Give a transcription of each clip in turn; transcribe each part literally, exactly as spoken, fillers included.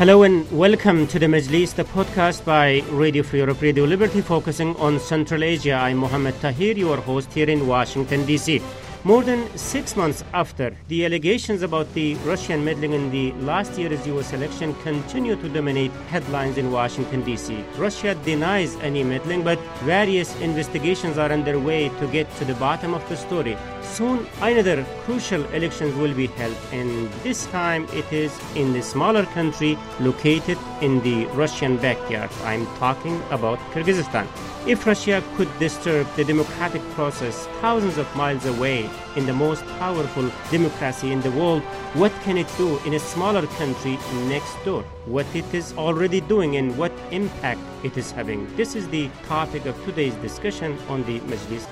Hello and welcome to the Majlis, the podcast by Radio Free Europe, Radio Liberty, focusing on Central Asia. I'm Mohammed Tahir, your host here in Washington, D C More than six months after the allegations about the Russian meddling in the last year's U S election continue to dominate headlines in Washington, D C Russia denies any meddling, but various investigations are underway to get to the bottom of the story. Soon, another crucial elections will be held, and this time it is in the smaller country located in the Russian backyard. I'm talking about Kyrgyzstan. If Russia could disturb the democratic process thousands of miles away in the most powerful democracy in the world, what can it do in a smaller country next door? What it is already doing and what impact it is having? This is the topic of today's discussion on the Majlis.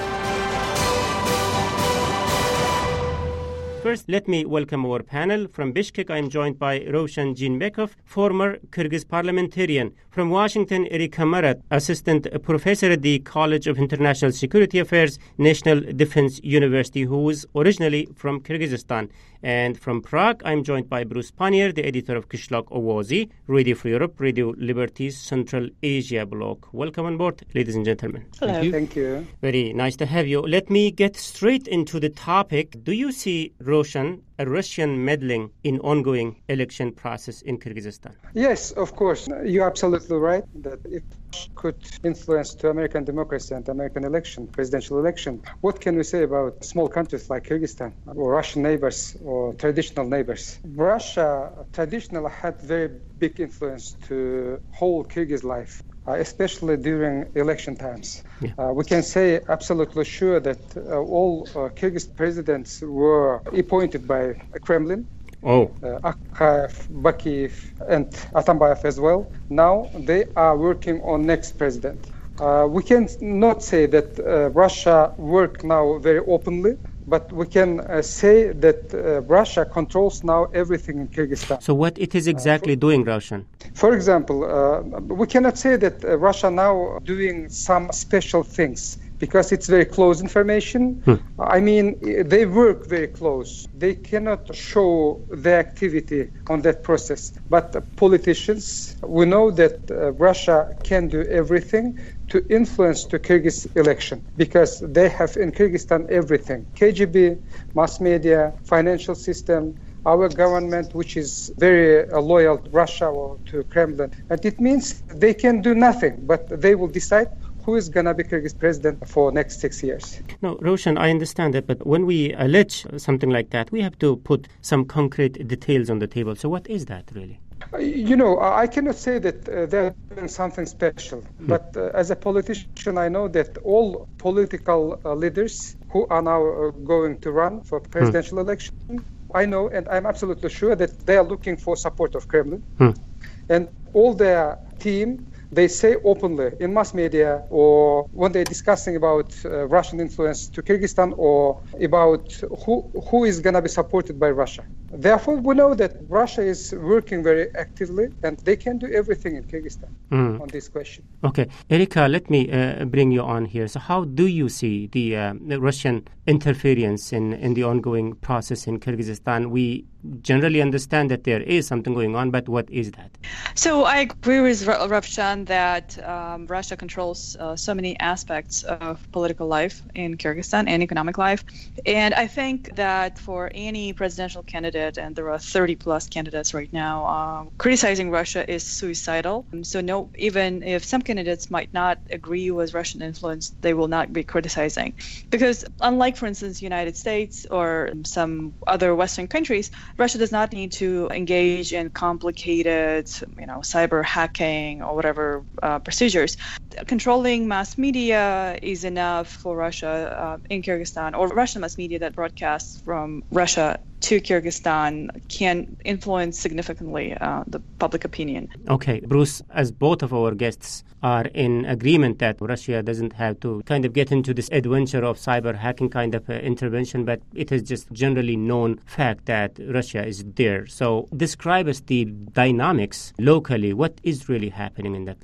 First, let me welcome our panel. From Bishkek, I am joined by Roshan Jeenbekov, former Kyrgyz parliamentarian. From Washington, Erika Marat, assistant professor at the College of International Security Affairs, National Defense University, who is originally from Kyrgyzstan. And from Prague, I am joined by Bruce Pannier, the editor of Qishloq Ovozi, Radio Free Europe, Radio Liberty's Central Asia blog. Welcome on board, ladies and gentlemen. Hello. Thank you. Thank you. Very nice to have you. Let me get straight into the topic. Do you see, Roshan, a Russian meddling in ongoing election process in Kyrgyzstan? Yes, of course. You're absolutely right that it could influence to American democracy and American election, presidential election. What can we say about small countries like Kyrgyzstan or Russian neighbors or traditional neighbors? Russia traditionally had very big influence to whole Kyrgyz life, uh, especially during election times. Yeah. Uh, we can say absolutely sure that uh, all uh, Kyrgyz presidents were appointed by Kremlin. Oh. Uh, Akayev, Bakiyev, and Atambayev as well. Now they are working on next president. Uh, we can not say that uh, Russia work now very openly, but we can uh, say that uh, Russia controls now everything in Kyrgyzstan. So what it is exactly uh, for, doing, Roshan? For example, uh, we cannot say that uh, Russia now doing some special things, because it's very close information. Hmm. I mean, they work very close. They cannot show their activity on that process. But uh, politicians, we know that uh, Russia can do everything to influence the Kyrgyz election, because they have in Kyrgyzstan everything. K G B, mass media, financial system, our government, which is very uh, loyal to Russia or to Kremlin. And it means they can do nothing, but they will decide who is going to be Kyrgyz president for next six years. No, Roshan, I understand that, but when we allege something like that, we have to put some concrete details on the table. So what is that really? Uh, you know, I cannot say that uh, they're doing something special, hmm. but uh, as a politician, I know that all political uh, leaders who are now uh, going to run for presidential hmm. election, I know and I'm absolutely sure that they are looking for support of Kremlin. Hmm. And all their team, they say openly in mass media or when they're discussing about uh, Russian influence to Kyrgyzstan or about who who is going to be supported by Russia. Therefore, we know that Russia is working very actively and they can do everything in Kyrgyzstan mm. on this question. Okay. Erika, let me uh, bring you on here. So how do you see the, uh, the Russian interference in, in the ongoing process in Kyrgyzstan? We generally understand that there is something going on, but what is that? So I agree with Roshan that um, Russia controls uh, so many aspects of political life in Kyrgyzstan and economic life. And I think that for any presidential candidate, and there are thirty plus candidates right now, um, criticizing Russia is suicidal. So no, even if some candidates might not agree with Russian influence, they will not be criticizing. Because unlike, for instance, the United States or some other Western countries, Russia does not need to engage in complicated, you know, cyber hacking or whatever uh, procedures. Controlling mass media is enough for Russia uh, in Kyrgyzstan, or Russian mass media that broadcasts from Russia to Kyrgyzstan can influence significantly uh, the public opinion. Okay, Bruce, as both of our guests are in agreement that Russia doesn't have to kind of get into this adventure of cyber hacking kind of uh, intervention, but it is just generally known fact that Russia is there. So describe us the dynamics locally. What is really happening in that line?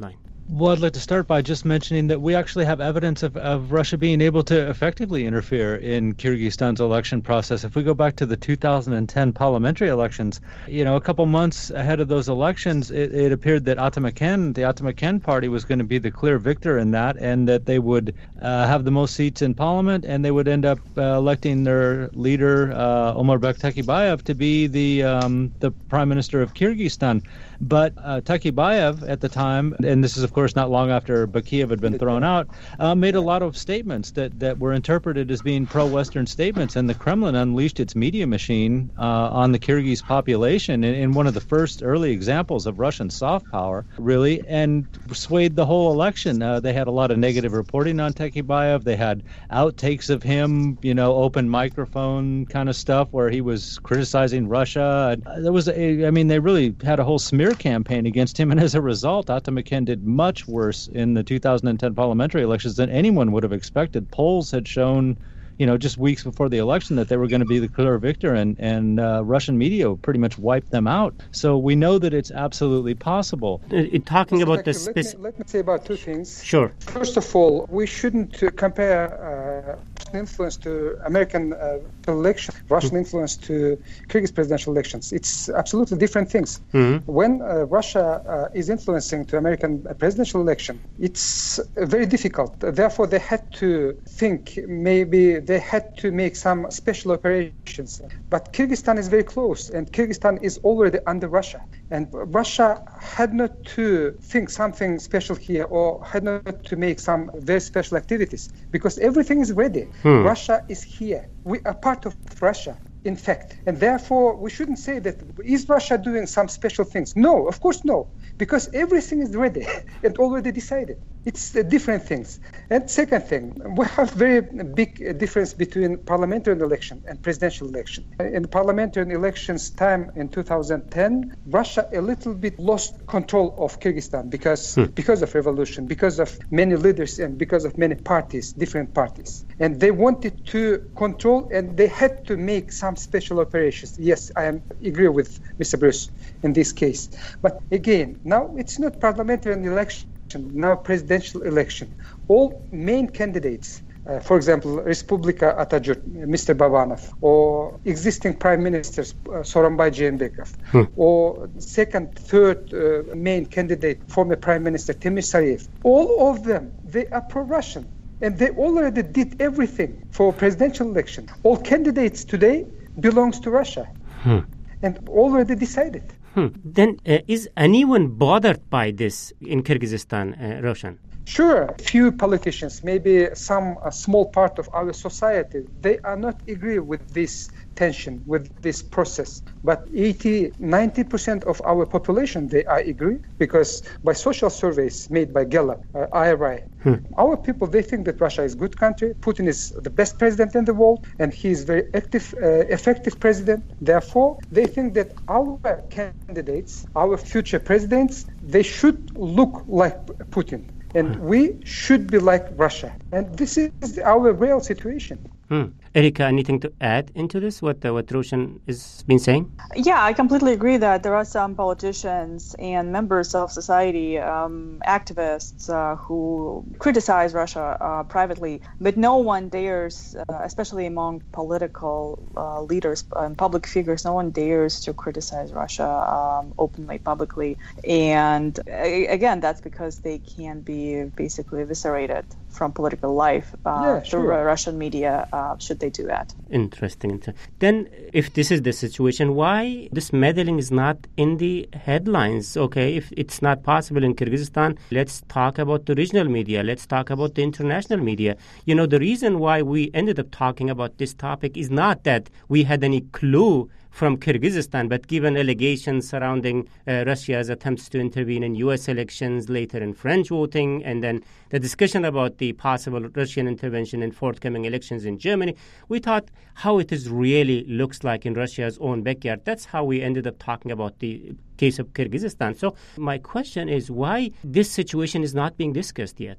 Well, I'd like to start by just mentioning that we actually have evidence of, of Russia being able to effectively interfere in Kyrgyzstan's election process. If we go back to the two thousand ten parliamentary elections, you know, a couple months ahead of those elections, it, it appeared that Atamakhan, the Atamakhan party, was going to be the clear victor in that, and that they would uh, have the most seats in parliament, and they would end up uh, electing their leader, uh, Omarbek Takibayev, to be the um, the prime minister of Kyrgyzstan. But uh, Takibayev at the time, and this is of course not long after Bakiyev had been thrown out, uh, made a lot of statements that, that were interpreted as being pro-Western statements, and the Kremlin unleashed its media machine uh, on the Kyrgyz population in, in one of the first early examples of Russian soft power, really, and swayed the whole election. Uh, they had a lot of negative reporting on Takibayev. They had outtakes of him, you know, open microphone kind of stuff where he was criticizing Russia. And there was, a, I mean, they really had a whole smear campaign against him, and as a result, Atamakhan did much worse in the two thousand ten parliamentary elections than anyone would have expected. Polls had shown, you know, just weeks before the election that they were going to be the clear victor, and, and uh, Russian media pretty much wiped them out. So we know that it's absolutely possible. Uh, talking Mister about the let, me, let me say about two things. Sure. First of all, we shouldn't uh, compare uh, Russian influence to American uh, election, Russian influence to Kyrgyz presidential elections. It's absolutely different things. Mm-hmm. When uh, Russia uh, is influencing to American presidential election, it's uh, very difficult. Therefore, they had to think maybe they had to make some special operations. But Kyrgyzstan is very close, and Kyrgyzstan is already under Russia. And Russia had not to think something special here, or had not to make some very special activities, because everything is ready. Hmm. Russia is here. We are part of Russia, in fact. And therefore, we shouldn't say that, is Russia doing some special things? No, of course no, because everything is ready and already decided. It's uh, different things. And second thing, we have very big uh, difference between parliamentary election and presidential election. In parliamentary elections time in two thousand ten, Russia a little bit lost control of Kyrgyzstan because hmm. because of revolution, because of many leaders, and because of many parties, different parties. And they wanted to control, and they had to make some special operations. Yes, I am agree with Mister Bruce in this case. But again, now it's not parliamentary election. Now presidential election. All main candidates, uh, for example, Respublika Atatürk, Mister Babanov, or existing prime ministers, uh, Soronbay Jeenbekov, hmm. or second, third uh, main candidate, former prime minister Temir Sariyev, all of them, they are pro-Russian. And they already did everything for presidential election. All candidates today belongs to Russia. Hmm. And already decided. Hmm. Then uh, is anyone bothered by this in Kyrgyzstan, uh, Roshan? Sure. Few politicians, maybe some a small part of our society, they are not agree with this tension, with this process. But eighty, ninety percent of our population, they are agree, because by social surveys made by Gallup, uh, I R I, hmm. our people, they think that Russia is a good country. Putin is the best president in the world, and he is very active, uh, effective president. Therefore, they think that our candidates, our future presidents, they should look like Putin. And we should be like Russia. And this is our real situation. Hmm. Erika, anything to add into this, what uh, what Roshan has been saying? Yeah, I completely agree that there are some politicians and members of society, um, activists uh, who criticize Russia uh, privately, but no one dares, uh, especially among political uh, leaders and public figures, no one dares to criticize Russia um, openly, publicly. And uh, again, that's because they can be basically eviscerated from political life uh, yeah, through sure. Russian media, uh, should they do that. Interesting. Then, if this is the situation, why this meddling is not in the headlines? Okay, if it's not possible in Kyrgyzstan, let's talk about the regional media. Let's talk about the international media. You know, the reason why we ended up talking about this topic is not that we had any clue from Kyrgyzstan, but given allegations surrounding uh, Russia's attempts to intervene in U S elections, later in French voting, and then the discussion about the possible Russian intervention in forthcoming elections in Germany, we thought how it is really looks like in Russia's own backyard. That's how we ended up talking about the case of Kyrgyzstan. So my question is why this situation is not being discussed yet?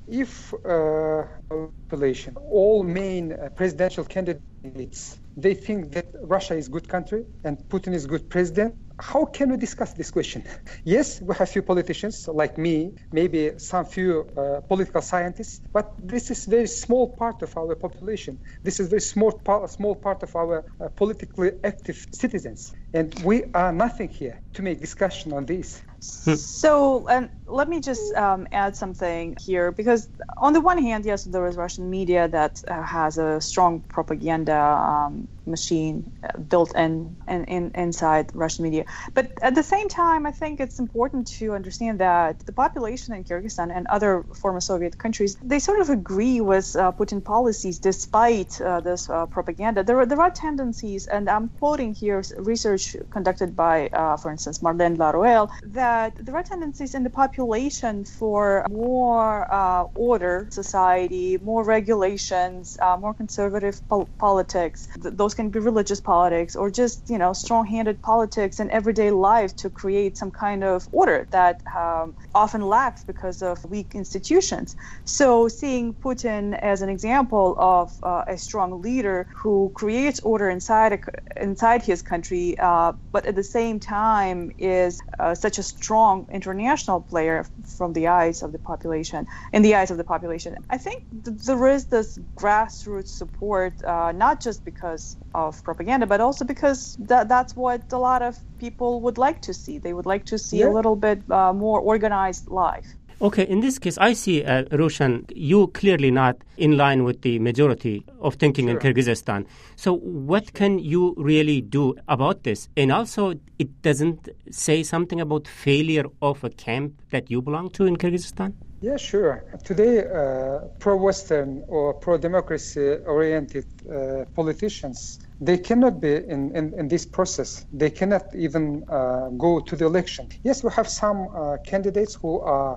if uh, population, all main uh, presidential candidates, they think that Russia is good country and Putin is good president, how can we discuss this question? Yes, we have few politicians like me, maybe some few uh, political scientists, but this is very small part of our population. This is very small part, small part of our uh, politically active citizens. And we are nothing here to make discussion on this. So, and let me just um, add something here, because on the one hand, yes, there is Russian media that uh, has a strong propaganda um, machine uh, built in, in, in inside Russian media. But at the same time, I think it's important to understand that the population in Kyrgyzstan and other former Soviet countries, they sort of agree with uh, Putin policies despite uh, this uh, propaganda. There are, there are tendencies, and I'm quoting here research conducted by, uh, for instance, Marlene Laruelle, that that there are tendencies in the population for more uh, order society, more regulations, uh, more conservative pol- politics. Th- those can be religious politics or just, you know, strong-handed politics in everyday life to create some kind of order that um, often lacks because of weak institutions. So seeing Putin as an example of uh, a strong leader who creates order inside a, inside his country, uh, but at the same time is uh, such a strong international player from the eyes of the population, in the eyes of the population. I think th- there is this grassroots support, uh, not just because of propaganda, but also because th- that's what a lot of people would like to see. They would like to see yeah. a little bit uh, more organized life. Okay, in this case, I see, uh, Roshan, you clearly not in line with the majority of thinking sure. in Kyrgyzstan. So what can you really do about this? And also, it doesn't say something about failure of a camp that you belong to in Kyrgyzstan? Yeah, sure. Today, uh, pro-Western or pro-democracy-oriented uh, politicians, they cannot be in, in, in this process. They cannot even uh, go to the election. Yes, we have some uh, candidates who are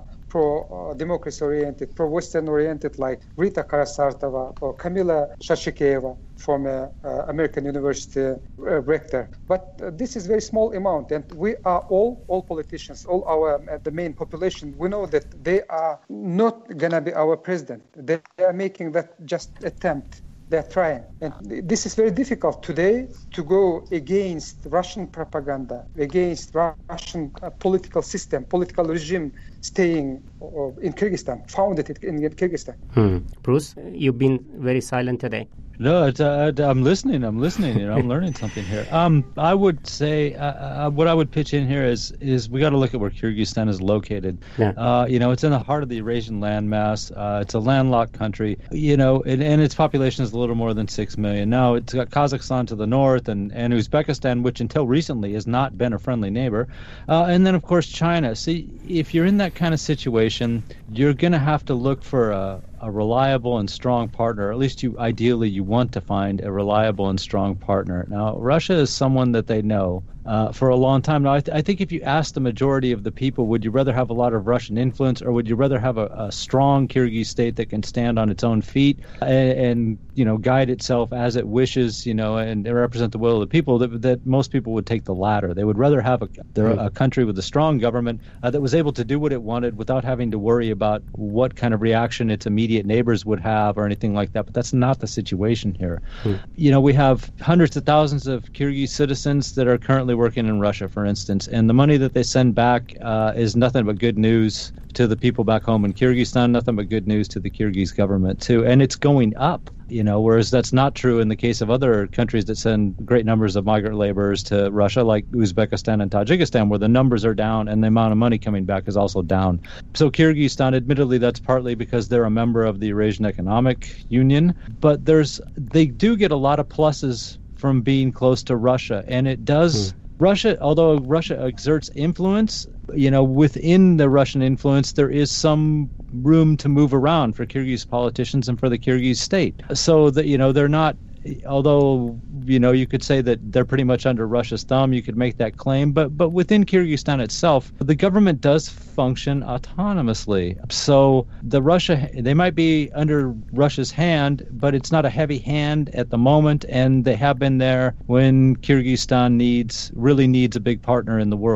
pro-democracy-oriented, pro-Western-oriented, like Rita Karasartova or Kamila Shashikeva, former uh, American University uh, rector. But uh, this is very small amount, and we are all, all politicians, all our uh, the main population. We know that they are not gonna be our president. They are making that just attempt. They're trying. And this is very difficult today to go against Russian propaganda, against Russian uh, political system, political regime staying uh, in Kyrgyzstan, founded in Kyrgyzstan. Hmm. Bruce, you've been very silent today. No, it's, uh, I'm listening. I'm listening. You know, I'm learning something here. Um, I would say uh, uh, what I would pitch in here is is we got to look at where Kyrgyzstan is located. Yeah. Uh, you know, it's in the heart of the Eurasian landmass. Uh, it's a landlocked country. You know, and, and its population is a little more than six million. Now, it's got Kazakhstan to the north and, and Uzbekistan, which until recently has not been a friendly neighbor. Uh, and then, of course, China. See, if you're in that kind of situation, you're going to have to look for a a reliable and strong partner, or at least you ideally you want to find a reliable and strong partner. Now, Russia is someone that they know uh, for a long time. Now, I, th- I think if you ask the majority of the people, would you rather have a lot of Russian influence, or would you rather have a, a strong Kyrgyz state that can stand on its own feet and, and you know guide itself as it wishes, you know, and represent the will of the people? That, that most people would take the latter. They would rather have a, a country with a strong government uh, that was able to do what it wanted without having to worry about what kind of reaction its immediate neighbors would have or anything like that. But that's not the situation here. Hmm. You know, we have hundreds of thousands of Kyrgyz citizens that are currently working in Russia, for instance, and the money that they send back uh, is nothing but good news to the people back home in Kyrgyzstan, nothing but good news to the Kyrgyz government too. And it's going up, you know, whereas that's not true in the case of other countries that send great numbers of migrant laborers to Russia, like Uzbekistan and Tajikistan, where the numbers are down and the amount of money coming back is also down. So Kyrgyzstan, admittedly, that's partly because they're a member of the Eurasian Economic Union, but there's they do get a lot of pluses from being close to Russia, and it does. Hmm. Russia, although Russia exerts influence, you know, within the Russian influence, there is some room to move around for Kyrgyz politicians and for the Kyrgyz state. So that, you know, they're not, although, you know, you could say that they're pretty much under Russia's thumb, you could make that claim, but but within Kyrgyzstan itself, the government does function autonomously. So the Russia, they might be under Russia's hand, but it's not a heavy hand at the moment, and they have been there when Kyrgyzstan needs, really needs a big partner in the world.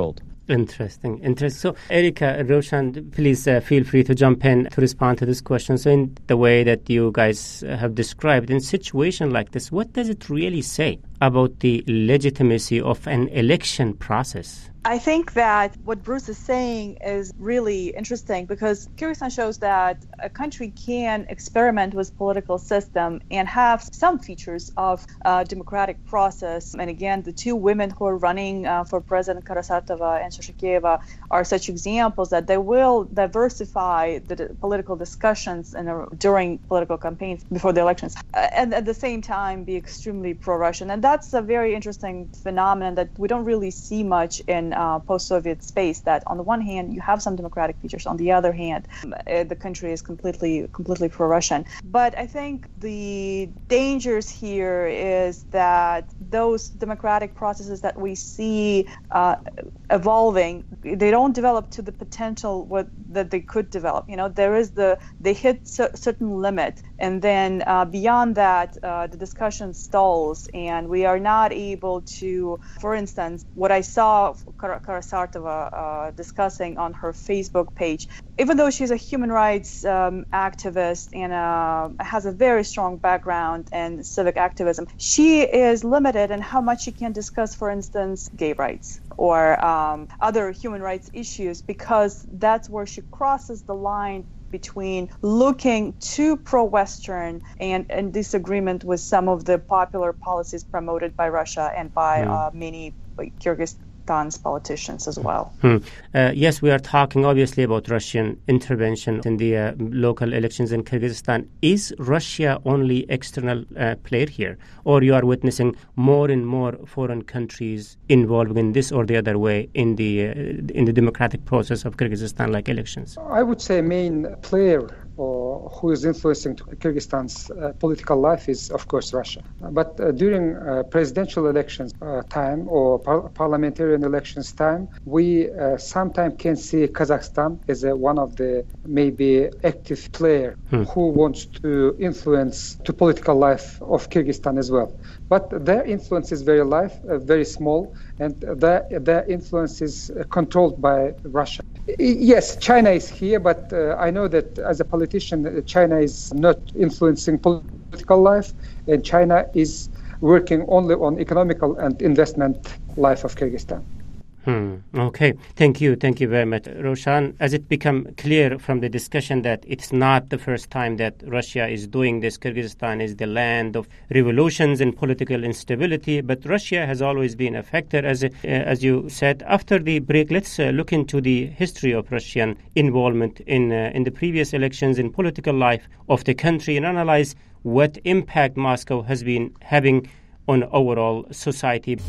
Interesting. Interesting. So, Erika, Roshan, please uh, feel free to jump in to respond to this question. So, in the way that you guys have described, in a situation like this, what does it really say about the legitimacy of an election process? I think that what Bruce is saying is really interesting because Kyrgyzstan shows that a country can experiment with political system and have some features of a democratic process. And again, the two women who are running uh, for President Karasatova and Shishakeva are such examples that they will diversify the d- political discussions in a, during political campaigns before the elections, uh, and at the same time be extremely pro-Russian. And that's a very interesting phenomenon that we don't really see much in Uh, post-Soviet space, that on the one hand you have some democratic features, on the other hand uh, the country is completely completely pro-Russian. But I think the dangers here is that those democratic processes that we see uh, evolving, they don't develop to the potential what that they could develop. You know, there is the they hit a certain limit, and then uh, beyond that uh, the discussion stalls, and we are not able to, for instance, what I saw Karasatova uh, discussing on her Facebook page, even though she's a human rights um, activist and uh, has a very strong background in civic activism, she is limited in how much she can discuss, for instance, gay rights or um, other human rights issues, because that's where she crosses the line between looking too pro-Western and in disagreement with some of the popular policies promoted by Russia and by mm. uh, many Kyrgyzstan's politicians as well. Hmm. Uh, yes, we are talking obviously about Russian intervention in the uh, local elections in Kyrgyzstan. Is Russia only external uh, player here, or you are witnessing more and more foreign countries involved in this or the other way in the uh, in the democratic process of Kyrgyzstan, like elections? I would say main player or who is influencing Kyrgyzstan's uh, political life is, of course, Russia. But uh, during uh, presidential elections uh, time or par- parliamentarian elections time, we uh, sometimes can see Kazakhstan as a, one of the maybe active player hmm. who wants to influence the political life of Kyrgyzstan as well. But their influence is very live, uh, very small, and their, their influence is uh, controlled by Russia. Yes, China is here, but uh, I know that as a politician, China is not influencing political life, and China is working only on economical and investment life of Kyrgyzstan. Hmm. Okay. Thank you. Thank you very much, Roshan. As it become clear from the discussion that it's not the first time that Russia is doing this. Kyrgyzstan is the land of revolutions and political instability, but Russia has always been a factor, as uh, as you said. After the break, let's uh, look into the history of Russian involvement in uh, in the previous elections, in political life of the country, and analyze what impact Moscow has been having on overall society.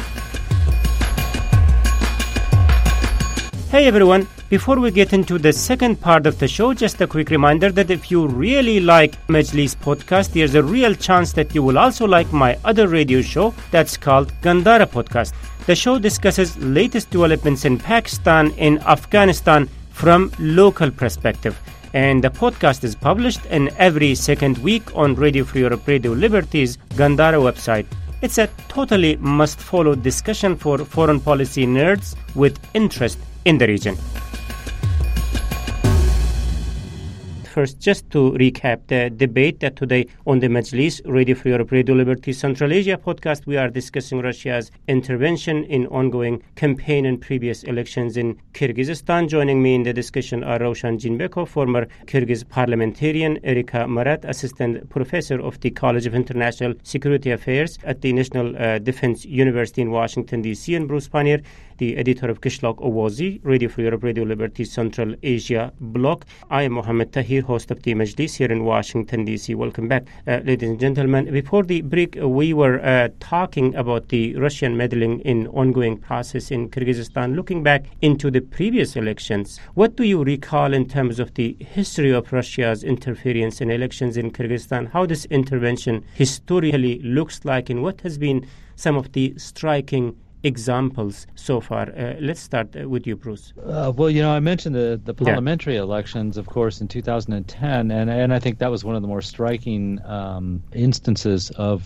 Hey everyone, before we get into the second part of the show, just a quick reminder that if you really like Majlis podcast, there's a real chance that you will also like my other radio show that's called Gandhara Podcast. The show discusses latest developments in Pakistan and Afghanistan from local perspective. And the podcast is published in every second week on Radio Free Europe, Radio Liberty's Gandhara website. It's a totally must-follow discussion for foreign policy nerds with interest in the region. First, just to recap the debate that today on the Majlis, Radio Free Europe, Radio Liberty Central Asia podcast, we are discussing Russia's intervention in ongoing campaign and previous elections in Kyrgyzstan. Joining me in the discussion are Roshan Jinbekov, former Kyrgyz parliamentarian, Erika Marat, assistant professor of the College of International Security Affairs at the National uh, Defense University in Washington, D C, and Bruce Panier, the editor of Qishloq Ovozi, Radio Free Europe, Radio Liberty Central Asia blog. I am Mohammed Tahir, host of the Majlis here in Washington, D C. Welcome back, uh, ladies and gentlemen. Before the break, uh, we were uh, talking about the Russian meddling in ongoing process in Kyrgyzstan. Looking back into the previous elections, what do you recall in terms of the history of Russia's interference in elections in Kyrgyzstan? How this intervention historically looks like, and what has been some of the striking examples so far? Uh, let's start uh, with you, Bruce. Uh, well, you know, I mentioned the, the parliamentary yeah. elections, of course, in two thousand ten, and, and I think that was one of the more striking um, instances of, of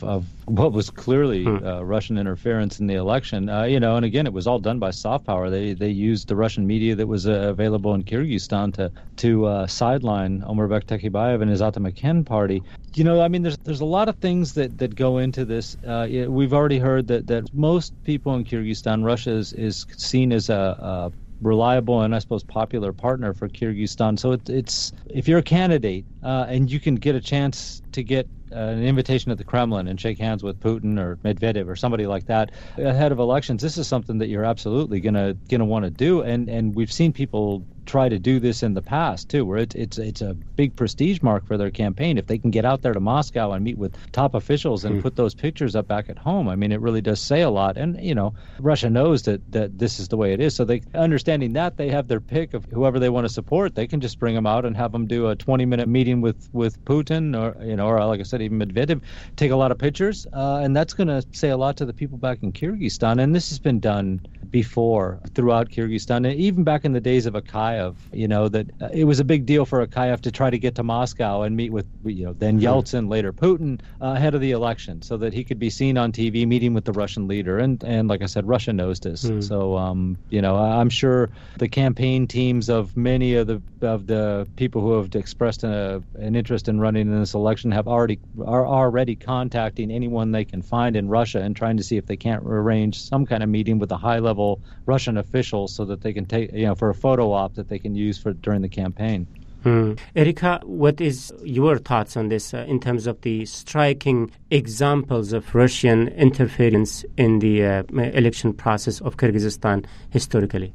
what was clearly hmm. uh, Russian interference in the election. Uh, you know, and again, it was all done by soft power. They they used the Russian media that was uh, available in Kyrgyzstan to to uh, sideline Omurbek Tekibayev and his Atamakhen party. You know, I mean, there's there's a lot of things that, that go into this. Uh, we've already heard that, that most people in Kyrgyzstan, Russia is, is seen as a, a reliable and I suppose popular partner for Kyrgyzstan. So it, it's if you're a candidate uh, and you can get a chance to get uh, an invitation at the Kremlin and shake hands with Putin or Medvedev or somebody like that ahead of elections, this is something that you're absolutely gonna gonna want to do. And and we've seen people try to do this in the past too, where it's it's it's a big prestige mark for their campaign if they can get out there to Moscow and meet with top officials and mm. put those pictures up back at home. I mean, it really does say a lot. And you know, Russia knows that that this is the way it is. So they, understanding that, they have their pick of whoever they want to support. They can just bring them out and have them do a twenty minute meeting with with Putin, or you know, or like I said, even Medvedev, take a lot of pictures, uh, and that's going to say a lot to the people back in Kyrgyzstan. And this has been done before throughout Kyrgyzstan, and even back in the days of Akayev, you know, that uh, it was a big deal for Akayev to try to get to Moscow and meet with, you know, then Yeltsin, mm-hmm. later Putin, uh, ahead of the election, so that he could be seen on T V meeting with the Russian leader. And, and like I said, Russia knows this. Mm. So, um, you know, I'm sure the campaign teams of many of the of the people who have expressed a, an interest in running in this election have already are already contacting anyone they can find in Russia and trying to see if they can't arrange some kind of meeting with a high-level Russian officials so that they can take, you know, for a photo op that they can use for during the campaign. Hmm. Erika, what is your thoughts on this uh, in terms of the striking examples of Russian interference in the uh, election process of Kyrgyzstan historically?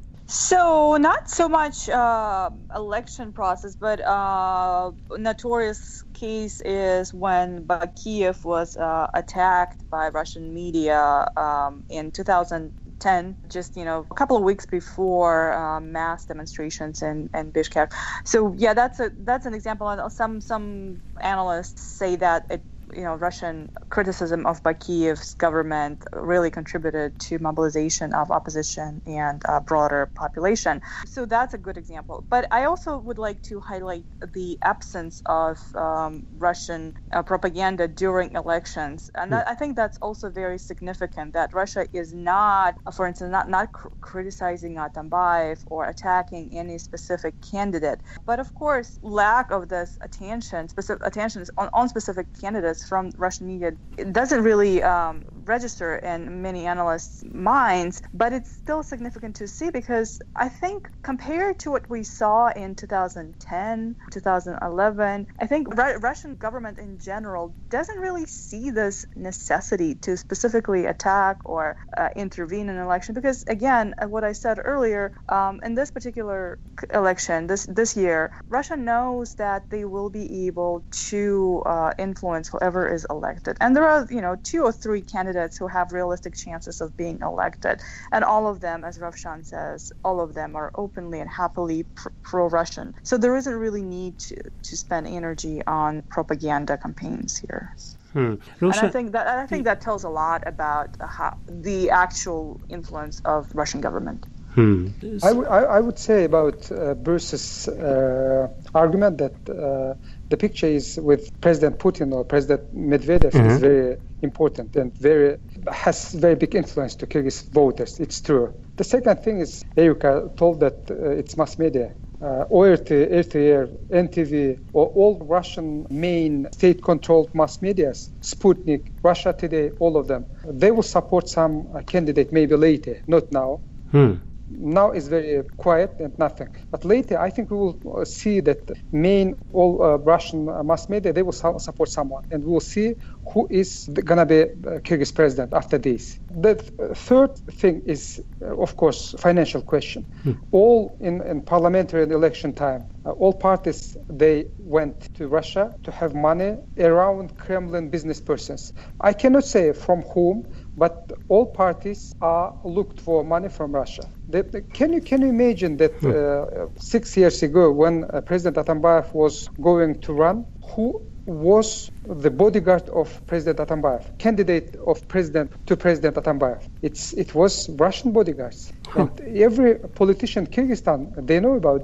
So not so much uh, election process, but uh, notorious case is when Bakiyev was uh, attacked by Russian media um, in two thousand ten, just, you know, a couple of weeks before uh, mass demonstrations in, in Bishkek. So yeah, that's a that's an example. Some some analysts say that it, you know, Russian criticism of Bakiyev's government really contributed to mobilization of opposition and uh, broader population. So that's a good example. But I also would like to highlight the absence of um, Russian uh, propaganda during elections. And that, I think that's also very significant, that Russia is not, for instance, not, not cr- criticizing Atambayev or attacking any specific candidate. But of course, lack of this attention, specific attention on, on specific candidates from Russian media, it doesn't really um, register in many analysts' minds, but it's still significant to see, because I think compared to what we saw in two thousand ten, two thousand eleven, I think Ru- Russian government in general doesn't really see this necessity to specifically attack or uh, intervene in an election, because again, what I said earlier, um, in this particular election, this this year, Russia knows that they will be able to uh, influence whoever is elected. And there are, you know, two or three candidates who have realistic chances of being elected. And all of them, as Ravshan says, all of them are openly and happily pr- pro-Russian. So there isn't really need to, to spend energy on propaganda campaigns here. Hmm. And I think that I think that tells a lot about how, the actual influence of Russian government. Hmm. I, w- I would say about uh, Bruce's uh, argument that uh, the picture is with President Putin or President Medvedev mm-hmm. is very important and very has very big influence to Kyrgyz voters. It's true. The second thing is, Erika told that uh, it's mass media. Uh, O R T, R T R, N T V, or all Russian main state-controlled mass medias, Sputnik, Russia Today, all of them, they will support some uh, candidate maybe later, not now. Hmm. Now it's very quiet and nothing. But later, I think we will see that main all uh, Russian mass media, they will su- support someone. And we will see who is going to be uh, Kyrgyz president after this. The th- third thing is, uh, of course, financial question. Hmm. All in, in parliamentary and election time, uh, all parties, they went to Russia to have money around Kremlin business persons. I cannot say from whom, but all parties are looked for money from Russia. They, they, can you can you imagine that uh, six years ago, when uh, President Atambayev was going to run, who was the bodyguard of President Atambayev, candidate of president to President Atambayev? It's it was Russian bodyguards. Huh. And every politician in Kyrgyzstan, they know about this.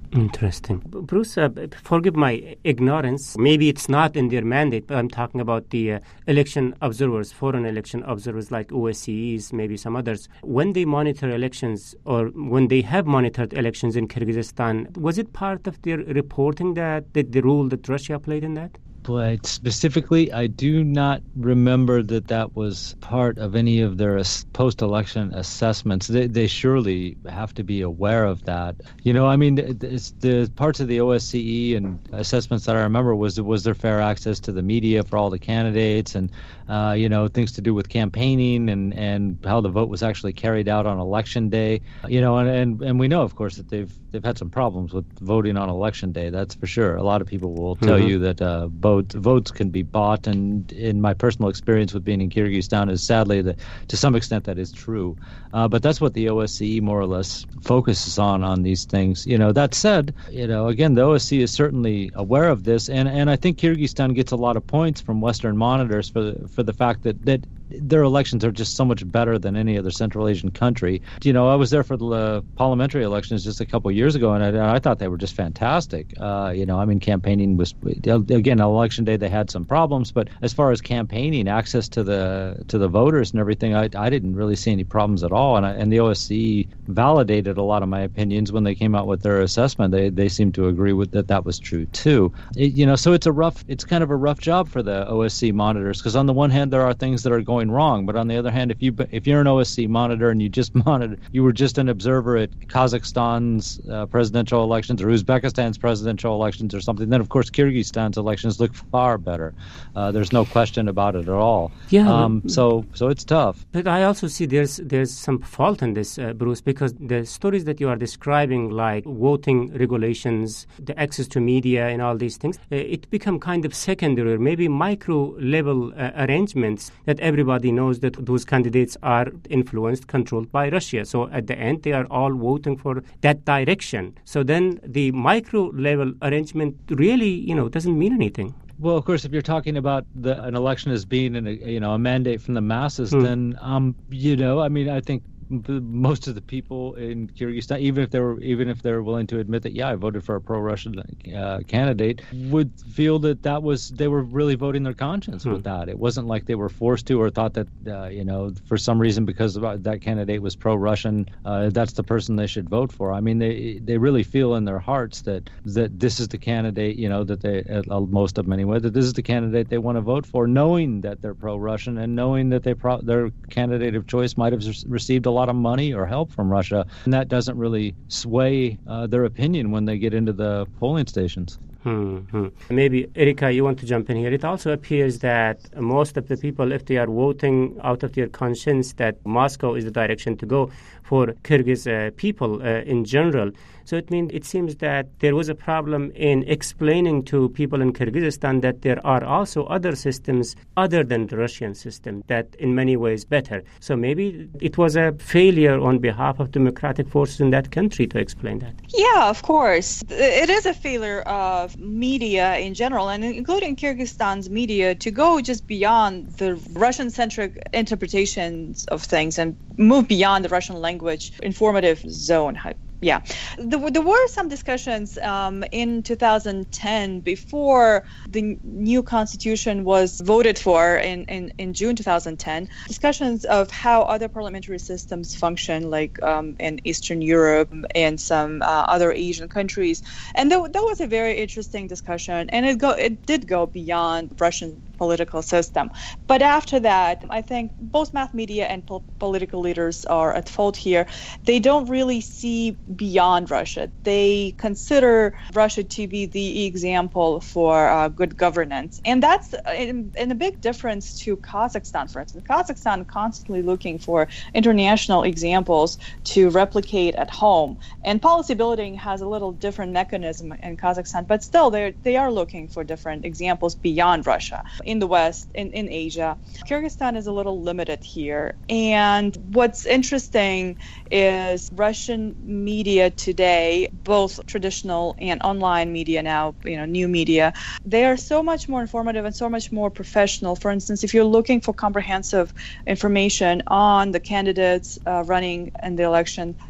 Interesting. Bruce, uh, forgive my ignorance. Maybe it's not in their mandate, but I'm talking about the uh, election observers, foreign election observers like O S C Es, maybe some others. When they monitor elections or when they have monitored elections in Kyrgyzstan, was it part of their reporting that, that the role that Russia played in that? But specifically, I do not remember that that was part of any of their post-election assessments. They, they surely have to be aware of that. You know, I mean, it's the parts of the O S C E and assessments that I remember was was there fair access to the media for all the candidates, and uh, you know, things to do with campaigning and, and how the vote was actually carried out on election day. You know, and, and, and we know, of course, that they've they've had some problems with voting on election day. That's for sure. A lot of people will tell mm-hmm. you that uh, vote, votes can be bought, and in my personal experience with being in Kyrgyzstan is sadly that to some extent that is true. Uh, but that's what the O S C E more or less focuses on on these things. You know, that said, you know, again, the O S C E is certainly aware of this, and, and I think Kyrgyzstan gets a lot of points from Western monitors for the, for the fact that, that their elections are just so much better than any other Central Asian country. You know, I was there for the uh, parliamentary elections just a couple of years ago, and I, I thought they were just fantastic. Uh, you know, I mean, campaigning was, again, election day they had some problems, but as far as campaigning, access to the to the voters and everything, I, I didn't really see any problems at all. And I, and the O S C E validated a lot of my opinions when they came out with their assessment. They they seemed to agree with that that was true too. It, you know, so it's a rough, it's kind of a rough job for the O S C monitors, because on the one hand there are things that are going wrong, but on the other hand, if you if you're an O S C monitor and you just monitor, you were just an observer at Kazakhstan's uh, presidential elections or Uzbekistan's presidential elections or something, then of course Kyrgyzstan's elections look far better. Uh, there's no question about it at all. Yeah. Um, so so it's tough. But I also see there's there's some fault in this, uh, Bruce, because the stories that you are describing, like voting regulations, the access to media, and all these things, uh, it become kind of secondary, maybe micro level uh, arrangements that everybody knows that those candidates are influenced, controlled by Russia. So at the end, they are all voting for that direction. So then the micro level arrangement really, you know, doesn't mean anything. Well, of course, if you're talking about the, an election as being an, you know, a mandate from the masses, Hmm. then, um, you know, I mean, I think most of the people in Kyrgyzstan, even if they were even if they're willing to admit that, yeah, I voted for a pro-Russian uh, candidate, would feel that that was they were really voting their conscience Hmm. with that. It wasn't like they were forced to or thought that uh, you know, for some reason because that candidate was pro-Russian, uh, that's the person they should vote for. I mean, they they really feel in their hearts that that this is the candidate, you know, that they uh, most of them anyway, that this is the candidate they want to vote for, knowing that they're pro-Russian and knowing that they pro- their candidate of choice might have received a lot of money or help from Russia, and that doesn't really sway uh, their opinion when they get into the polling stations. Hmm. Maybe, Erika, you want to jump in here. It also appears that most of the people, if they are voting out of their conscience, that Moscow is the direction to go for Kyrgyz uh, people uh, in general. So it means it seems that there was a problem in explaining to people in Kyrgyzstan that there are also other systems other than the Russian system that in many ways better. So maybe it was a failure on behalf of democratic forces in that country to explain that. Yeah, of course. It is a failure of media in general, and including Kyrgyzstan's media, to go just beyond the Russian-centric interpretations of things and move beyond the Russian language informative zone. Yeah, there, there were some discussions um, in two thousand ten before the new constitution was voted for in, in, in June two thousand ten, discussions of how other parliamentary systems function, like um, in Eastern Europe and some uh, other Asian countries. And th- that was a very interesting discussion, and it go it did go beyond Russian political system. But after that, I think both mass media and po- political leaders are at fault here. They don't really see beyond Russia. They consider Russia to be the example for uh, good governance. And that's in, in a big difference to Kazakhstan, for instance. Kazakhstan constantly looking for international examples to replicate at home. And policy building has a little different mechanism in Kazakhstan, but still they they are looking for different examples beyond Russia. In the West, in, in Asia. Kyrgyzstan is a little limited here. And what's interesting is Russian media today, both traditional and online media now, you know, new media, they are so much more informative and so much more professional. For instance, if you're looking for comprehensive information on the candidates uh, running in the election,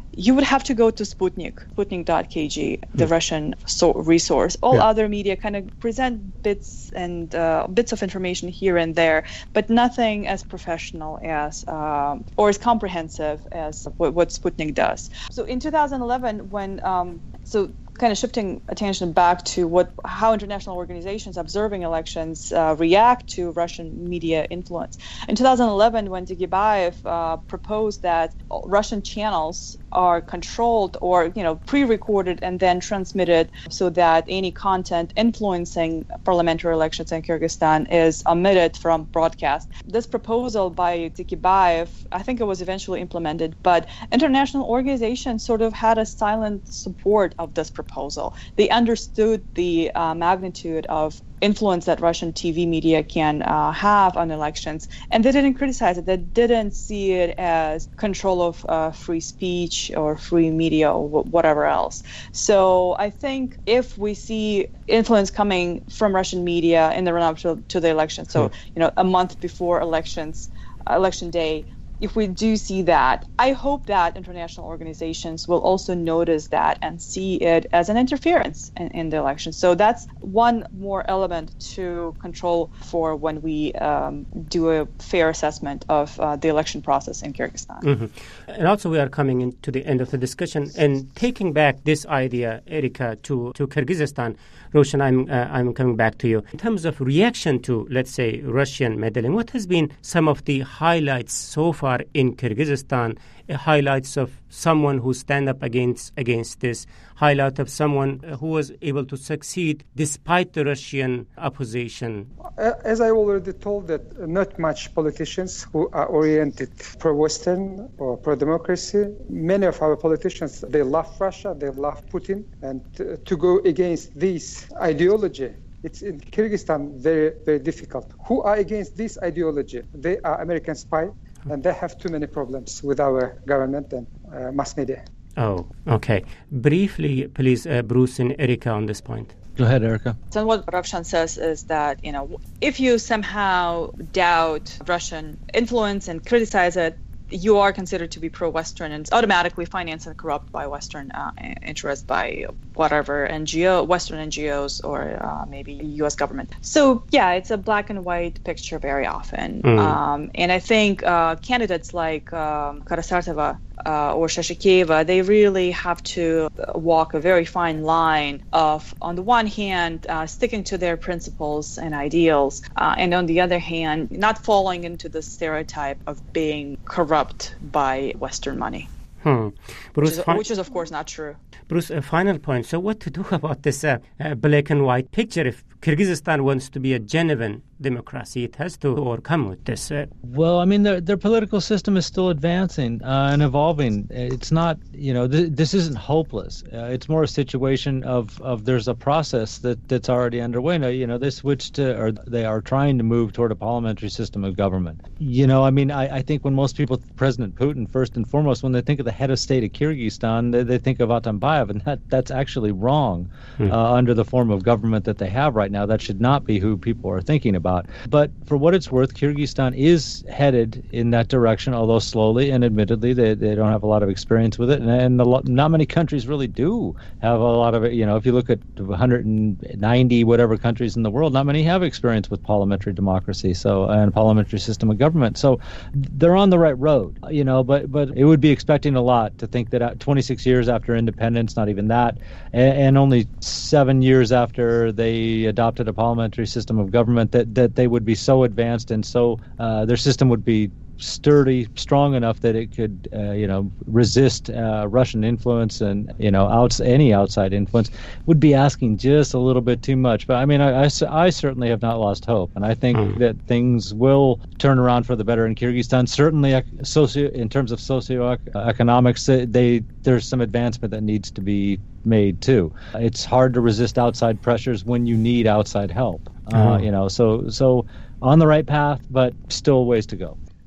you would have to go to Sputnik, Sputnik dot k g, the mm. Russian so- resource. All yeah. other media kind of present bits and uh, bits of information here and there, but nothing as professional as um, or as comprehensive as what, what Sputnik does. So in two thousand eleven, when um, so. kind of shifting attention back to what how international organizations observing elections uh, react to Russian media influence. In two thousand eleven, when Dugibaev uh, proposed that Russian channels are controlled or you know pre-recorded and then transmitted so that any content influencing parliamentary elections in Kyrgyzstan is omitted from broadcast. This proposal by Dugibaev, I think it was eventually implemented, but international organizations sort of had a silent support of this proposal. Proposal. They understood the uh, magnitude of influence that Russian T V media can uh, have on elections, and they didn't criticize it. They didn't see it as control of uh, free speech or free media or w- whatever else. So I think if we see influence coming from Russian media in the run-up to, to the election, so you know a month before elections, uh, election day, if we do see that, I hope that international organizations will also notice that and see it as an interference in, in the election. So that's one more element to control for when we um, do a fair assessment of uh, the election process in Kyrgyzstan. Mm-hmm. And also we are coming into the end of the discussion and taking back this idea, Erika, to, to Kyrgyzstan. Roshan, I'm, uh, I'm coming back to you. In terms of reaction to, let's say, Russian meddling, what has been some of the highlights so far in Kyrgyzstan, uh, highlights of someone who stand up against against this, highlight of someone who was able to succeed despite the Russian opposition? As I already told, that not much politicians who are oriented pro-Western or pro-democracy. Many of our politicians, they love Russia, they love Putin, and uh, to go against this ideology, it's in Kyrgyzstan very, very difficult. Who are against this ideology? They are American spy, and they have too many problems with our government and uh, mass media. Oh, okay. Briefly, please, uh, Bruce and Erika on this point. Go ahead, Erika. So what Ravshan says is that, you know, if you somehow doubt Russian influence and criticize it, you are considered to be pro-Western and automatically financed and corrupt by Western uh, interests, by whatever N G O, Western N G Os, or uh, maybe U S government. So yeah, it's a black and white picture very often. Mm. Um, and I think uh, candidates like um, Karasartova uh, or Shashikeva, they really have to walk a very fine line of, on the one hand, uh, sticking to their principles and ideals, uh, and on the other hand, not falling into the stereotype of being corrupt by Western money. Hmm. Bruce, which, is, fi- which is, of course, not true. Bruce, a final point. So what to do about this uh, uh, black and white picture? If Kyrgyzstan wants to be a genuine democracy, it has to overcome with this. Uh, well, I mean, their their political system is still advancing uh, and evolving. It's not, you know, th- this isn't hopeless. Uh, it's more a situation of, of there's a process that, that's already underway. Now, you know, they switched to, or they are trying to move toward a parliamentary system of government. You know, I mean, I, I think when most people, President Putin, first and foremost, when they think of the head of state of Kyrgyzstan, they, they think of Atambayev, and that, that's actually wrong hmm. uh, under the form of government that they have right now. That should not be who people are thinking about. But for what it's worth, Kyrgyzstan is headed in that direction, although slowly, and admittedly, they, they don't have a lot of experience with it. And, and lot, not many countries really do have a lot of it. You know, if you look at one hundred ninety whatever countries in the world, not many have experience with parliamentary democracy so and parliamentary system of government. So they're on the right road, you know, but, but it would be expecting a lot to think that twenty-six years after independence, not even that, and, and only seven years after they adopted a parliamentary system of government, that, that they would be so advanced and so uh, their system would be sturdy, strong enough that it could, uh, you know, resist uh, Russian influence and, you know, outs- any outside influence, would be asking just a little bit too much. But I mean, I, I, I certainly have not lost hope, and I think mm. that things will turn around for the better in Kyrgyzstan. Certainly, socio in terms of socioeconomics, they there's some advancement that needs to be made too. It's hard to resist outside pressures when you need outside help. Mm. Uh, you know, so so on the right path, but still ways to go.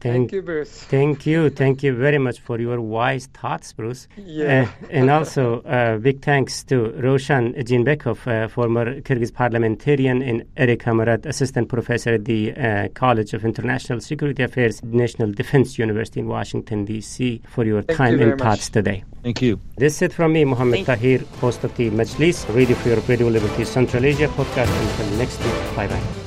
Thank you, Bruce. Thank you. Thank you very much for your wise thoughts, Bruce. Yeah. Uh, and also, uh, big thanks to Roshan Jinbekov, uh, former Kyrgyz parliamentarian, and Eric Hamarad, assistant professor at the uh, College of International Security Affairs, National Defense University in Washington, D C, for your Thank time you and thoughts much. today. Thank you. This is it from me, Mohammed Thank Tahir, host of the Majlis, Radio for Europe, Radio Liberty Central Asia podcast. Until next week, bye-bye.